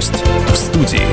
Гость в студии.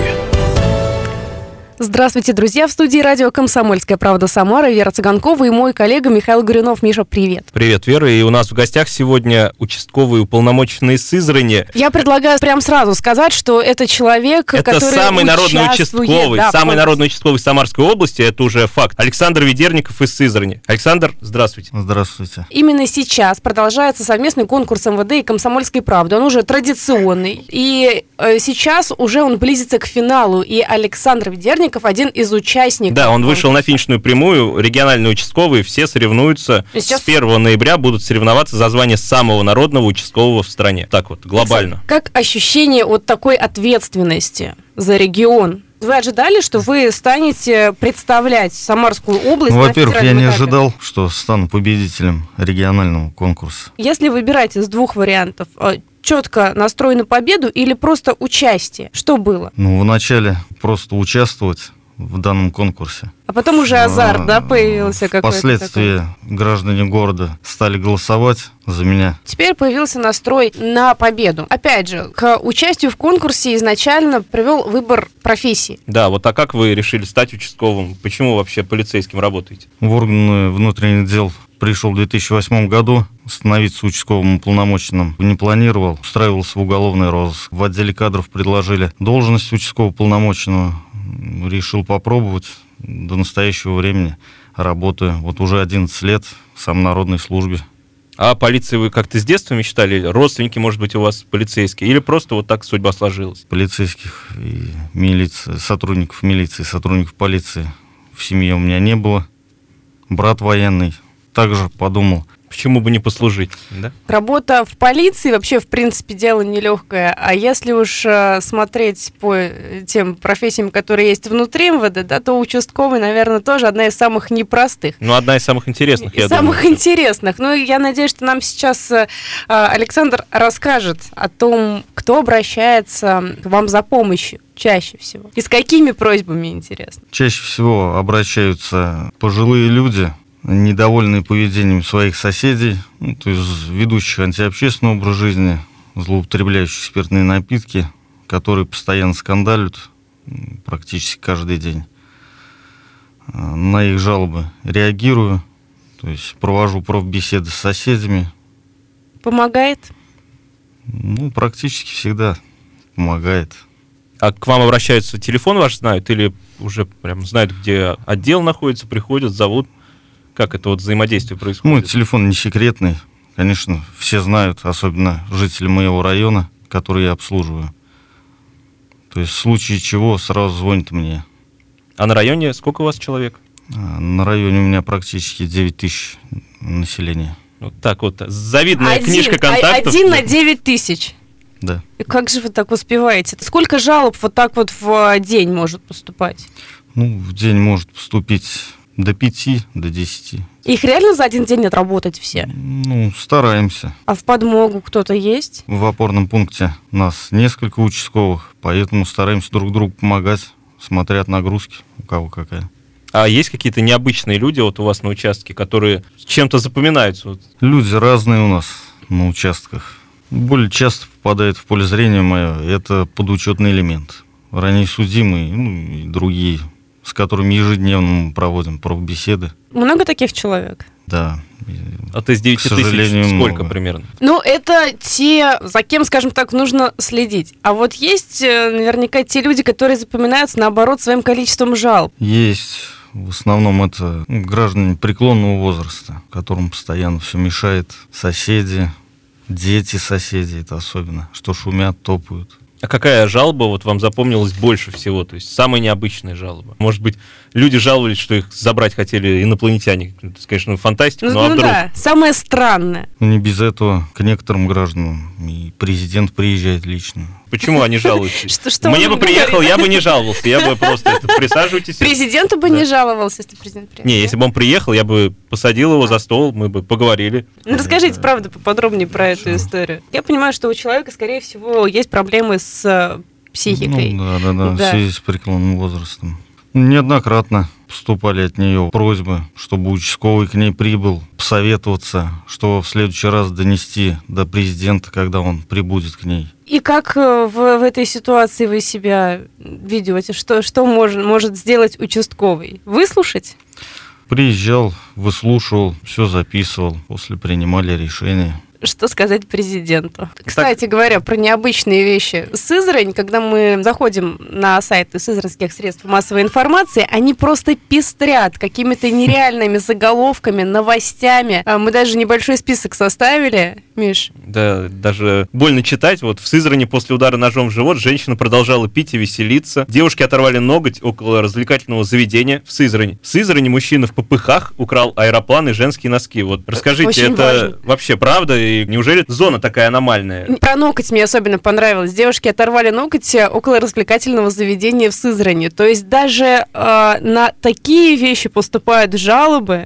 Здравствуйте, друзья! В студии радио «Комсомольская правда» Самара, Вера Цыганкова и мой коллега Михаил Горюнов. Миша, привет! Привет, Вера. И у нас в гостях сегодня участковый уполномоченный из Сызрани. Я предлагаю прям сразу сказать, что это человек, который самый народный участковый, самый народный участковый Самарской области, это уже факт. Александр Ведерников из Сызрани. Александр, здравствуйте. Здравствуйте. Именно сейчас продолжается совместный конкурс МВД и «Комсомольской правды». Он уже традиционный. И сейчас уже он близится к финалу. И Александр Ведерников один из участников. Да, он вышел на финишную прямую, региональные участковые, все соревнуются. Сейчас... С 1 ноября будут соревноваться за звание самого народного участкового в стране. Так вот, глобально. Как ощущение от такой ответственности за регион? Вы ожидали, что вы станете представлять Самарскую область? Во-первых, я не ожидал, что стану победителем регионального конкурса. Если выбирать из двух вариантов, четко настрой на победу или просто участие? Что было? Вначале просто участвовать в данном конкурсе. А потом уже азарт, появился какой-то? Впоследствии граждане города стали голосовать за меня. Теперь появился настрой на победу. Опять же, к участию в конкурсе изначально привел выбор профессии. Да, вот а как вы решили стать участковым? Почему вообще полицейским работаете? В органы внутренних дел пришел в 2008 году. Становиться участковым уполномоченным не планировал. Устраивался в уголовный розыск. В отделе кадров предложили должность участкового уполномоченного. Решил попробовать. До настоящего времени работаю. Вот уже 11 лет в самонародной службе. А полиции вы как-то с детства мечтали? Родственники, может быть, у вас полицейские? Или просто вот так судьба сложилась? Полицейских и милиции, сотрудников милиции, сотрудников полиции в семье у меня не было. Брат военный. Также подумал, почему бы не послужить, да? Работа в полиции вообще, в принципе, дело нелегкое. А если уж смотреть по тем профессиям, которые есть внутри МВД, то участковый, наверное, тоже одна из самых непростых. Одна из самых интересных, я думаю. Самых интересных. Я надеюсь, что нам сейчас Александр расскажет о том, кто обращается к вам за помощью чаще всего. И с какими просьбами, интересно? Чаще всего обращаются пожилые люди, недовольные поведением своих соседей, то есть ведущих антиобщественный образ жизни, злоупотребляющих спиртные напитки, которые постоянно скандалят практически каждый день. На их жалобы реагирую, то есть провожу профбеседы с соседями. Помогает? Практически всегда помогает. А к вам обращаются, телефон ваш знают или уже прям знают, где отдел находится, приходят, зовут? Как это взаимодействие происходит? Мой телефон не секретный. Конечно, все знают, особенно жители моего района, которые я обслуживаю. То есть в случае чего сразу звонят мне. А на районе сколько у вас человек? На районе у меня практически 9 тысяч населения. Вот так вот. Завидная книжка контактов. 1 на 9 тысяч. Да. И как же вы так успеваете? Сколько жалоб вот так вот в день может поступать? В день может поступить до 5, до 10. Их реально за один день отработать все? Стараемся. А в подмогу кто-то есть? В опорном пункте нас несколько участковых, поэтому стараемся друг другу помогать, смотря от нагрузки, у кого какая. А есть какие-то необычные люди у вас на участке, которые чем-то запоминаются? Люди разные у нас на участках. Более часто попадает в поле зрения мое, это подучетный элемент. Ранее судимые, и другие, с которыми ежедневно мы проводим профбеседы. Много таких человек? Да. А из 9 тысяч сколько примерно? Это те, за кем, скажем так, нужно следить. А вот есть наверняка те люди, которые запоминаются, наоборот, своим количеством жалоб. Есть. В основном это граждане преклонного возраста, которым постоянно все мешает. Соседи, дети соседей, это особенно, что шумят, топают. А какая жалоба вам запомнилась больше всего? То есть самая необычная жалоба? Может быть, люди жаловались, что их забрать хотели инопланетяне. Это, конечно, фантастика, но а вдруг? Да, самое странное. Не без этого к некоторым гражданам и президент приезжает лично. Почему они жалуются? Что Мне бы приехал, я бы не жаловался. Я бы просто присаживайтесь. Президенту бы не жаловался, если президент приехал? Не, если бы он приехал, я бы посадил его за стол, мы бы поговорили. Расскажите, правда, поподробнее про эту историю. Я понимаю, что у человека, скорее всего, есть проблемы с психикой. Да, в связи с преклонным возрастом. Неоднократно поступали от нее просьбы, чтобы участковый к ней прибыл, посоветоваться, что в следующий раз донести до президента, когда он прибудет к ней. И как в этой ситуации вы себя ведете? Что может сделать участковый? Выслушать? Приезжал, выслушивал, все записывал, после принимали решение. Что сказать президенту? Кстати говоря, про необычные вещи. Сызрань, когда мы заходим на сайты сызранских средств массовой информации, они просто пестрят какими-то нереальными заголовками, новостями. Мы даже небольшой список составили, Миш. Да, даже больно читать. Вот в Сызрани после удара ножом в живот женщина продолжала пить и веселиться. Девушки оторвали ноготь около развлекательного заведения в Сызрани. В Сызрани мужчина в попыхах украл аэроплан и женские носки. Вот расскажите, очень это важно. Вообще правда? И неужели зона такая аномальная? Про ноготь мне особенно понравилось. Девушки оторвали ноготь около развлекательного заведения в Сызрани. То есть даже на такие вещи поступают жалобы,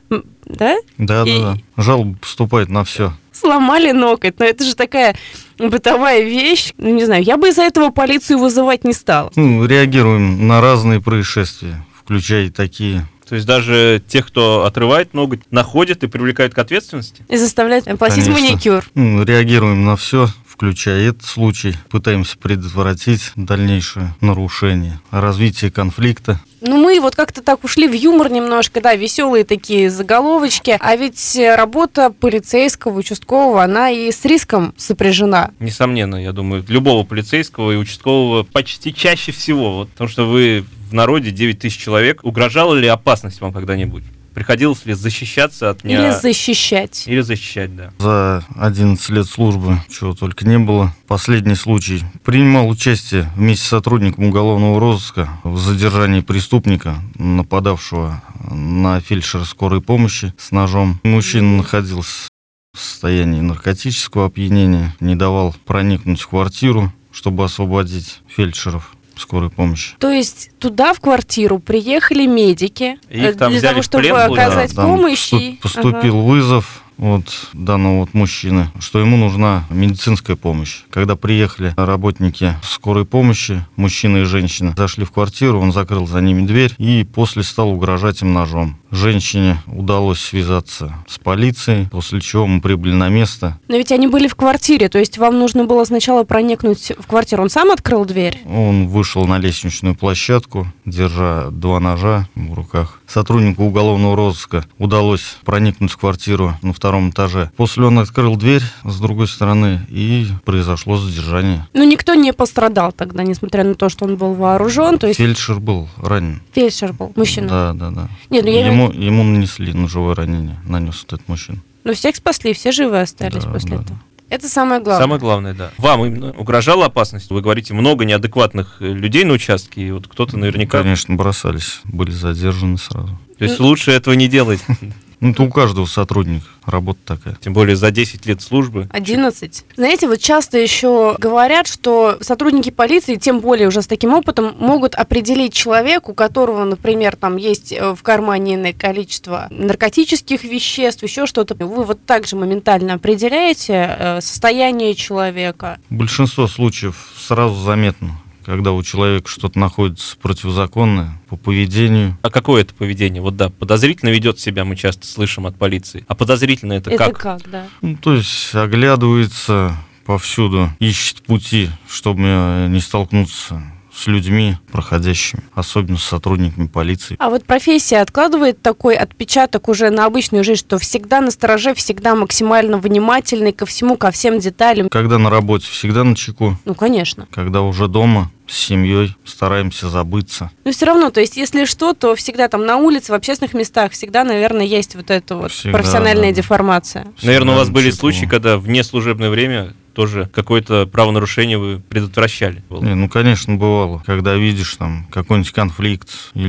да? Да. Жалобы поступают на все. Сломали ноготь, но это же такая бытовая вещь. Ну, не знаю, я бы из-за этого полицию вызывать не стала. Реагируем на разные происшествия, включая такие. То есть даже тех, кто отрывает ноготь, находят и привлекают к ответственности? И заставляют платить маникюр. Реагируем на все, включая этот случай. Пытаемся предотвратить дальнейшее нарушение, развитие конфликта. Ну, мы вот как-то так ушли в юмор немножко, да, веселые такие заголовочки. А ведь работа полицейского, участкового, она и с риском сопряжена. Несомненно, я думаю, любого полицейского и участкового почти чаще всего. Вот, потому что вы в народе 9 тысяч человек. Угрожала ли опасность вам когда-нибудь? Приходилось ли защищаться от Или защищать. Или защищать, да. За 11 лет службы чего только не было. Последний случай. Принимал участие вместе с сотрудником уголовного розыска в задержании преступника, нападавшего на фельдшера скорой помощи с ножом. Мужчина находился в состоянии наркотического опьянения, не давал проникнуть в квартиру, чтобы освободить фельдшеров скорой помощи. То есть туда, в квартиру, приехали медики их там для взяли того, в чтобы плен, оказать помощь. Поступил вызов от данного мужчины, что ему нужна медицинская помощь. Когда приехали работники скорой помощи, мужчина и женщина, зашли в квартиру, он закрыл за ними дверь и после стал угрожать им ножом. Женщине удалось связаться с полицией, после чего мы прибыли на место. Но ведь они были в квартире, то есть вам нужно было сначала проникнуть в квартиру. Он сам открыл дверь? Он вышел на лестничную площадку, держа 2 ножа в руках. Сотруднику уголовного розыска удалось проникнуть в квартиру на 2-м этаже. После он открыл дверь с другой стороны, и произошло задержание. Ну, никто не пострадал тогда, несмотря на то, что он был вооружен. То есть... Фельдшер был ранен. Фельдшер был, мужчина? Да. Нет, Ему нанесли ножевое ранение, нанес этот мужчина. Но всех спасли, все живы остались после этого. Это самое главное. Самое главное, да. Вам именно угрожала опасность? Вы говорите, много неадекватных людей на участке, и вот кто-то наверняка... Конечно, бросались, были задержаны сразу. То есть лучше этого не делать? Ну, это у каждого сотрудника работа такая. Тем более за 10 лет службы. 11. Знаете, вот часто еще говорят, что сотрудники полиции, тем более уже с таким опытом, могут определить человека, у которого, например, там есть в кармане иное количество наркотических веществ, еще что-то. Вы вот так же моментально определяете состояние человека? Большинство случаев сразу заметно, когда у человека что-то находится противозаконное по поведению. А какое это поведение? Вот да, подозрительно ведет себя, мы часто слышим от полиции. А подозрительно это как? Это как, да. Ну, то есть оглядывается повсюду, ищет пути, чтобы не столкнуться с людьми, проходящими, особенно с сотрудниками полиции. А вот профессия откладывает такой отпечаток уже на обычную жизнь, что всегда настороже, всегда максимально внимательный ко всему, ко всем деталям. Когда на работе, всегда начеку. Ну, конечно. Когда уже дома, с семьей, стараемся забыться. Но все равно, то есть, если что, то всегда там на улице, в общественных местах всегда, наверное, есть вот эта вот Всегда, профессиональная деформация. Наверное, у вас были начеку. случаи, когда в неслужебное время тоже какое-то правонарушение вы предотвращали? Ну, конечно, бывало. Когда видишь там какой-нибудь конфликт или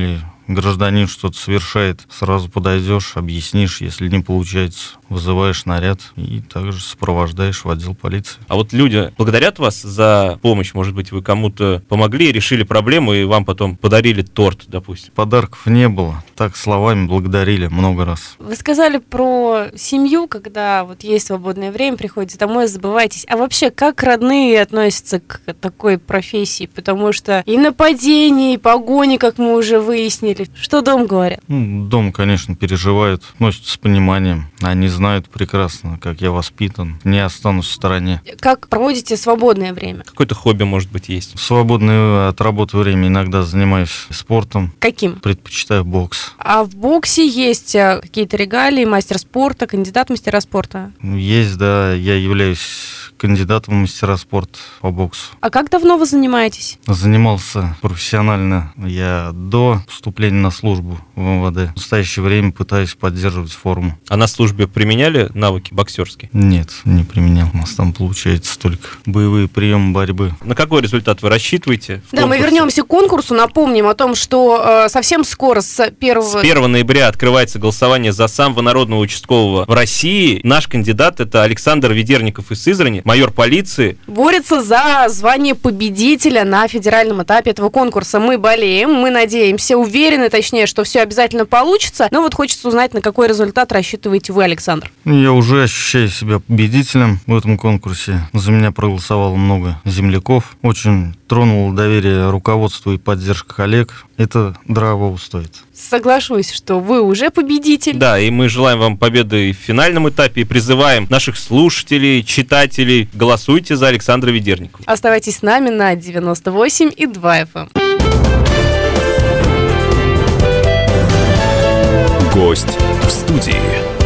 гражданин что-то совершает, сразу подойдешь, объяснишь, если не получается, вызываешь наряд и также сопровождаешь в отдел полиции. А вот люди благодарят вас за помощь? Может быть, вы кому-то помогли, решили проблему, и вам потом подарили торт, допустим? Подарков не было, так словами благодарили много раз. Вы сказали про семью, когда вот есть свободное время, приходите домой, забываетесь. А вообще, как родные относятся к такой профессии? Потому что и нападения, и погони, как мы уже выяснили. Что дом говорят? Дом, конечно, переживают, относятся с пониманием. Они знают прекрасно, как я воспитан, не останусь в стороне. Как проводите свободное время? Какое-то хобби, может быть, есть? В свободное от работы время иногда занимаюсь спортом. Каким? Предпочитаю бокс. А в боксе есть какие-то регалии, мастер спорта, кандидат в мастера спорта? Есть, да, я являюсь кандидатом в мастера спорта по боксу. А как давно вы занимаетесь? Занимался профессионально я до поступления на службу в МВД. В настоящее время пытаюсь поддерживать форму. А на службе применяли навыки боксерские? Нет, не применял. У нас там получается только боевые приемы борьбы. На какой результат вы рассчитываете? Да, мы вернемся к конкурсу. Напомним о том, что совсем скоро, с 1 ноября открывается голосование за самого народного участкового в России. Наш кандидат — это Александр Ведерников из Сызрани, майор полиции. Борется за звание победителя на федеральном этапе этого конкурса. Мы болеем, мы надеемся, уверены, точнее, что все обязательно получится. Но вот хочется узнать, на какой результат рассчитываете вы, Александр. Я уже ощущаю себя победителем в этом конкурсе. За меня проголосовало много земляков. Очень тронуло доверие руководству и поддержка коллег. Это дорого стоит. Соглашусь, что вы уже победитель. Да, и мы желаем вам победы и в финальном этапе, и призываем наших слушателей, читателей: голосуйте за Александра Ведерникова. Оставайтесь с нами на 98,2 FM. Гость в студии.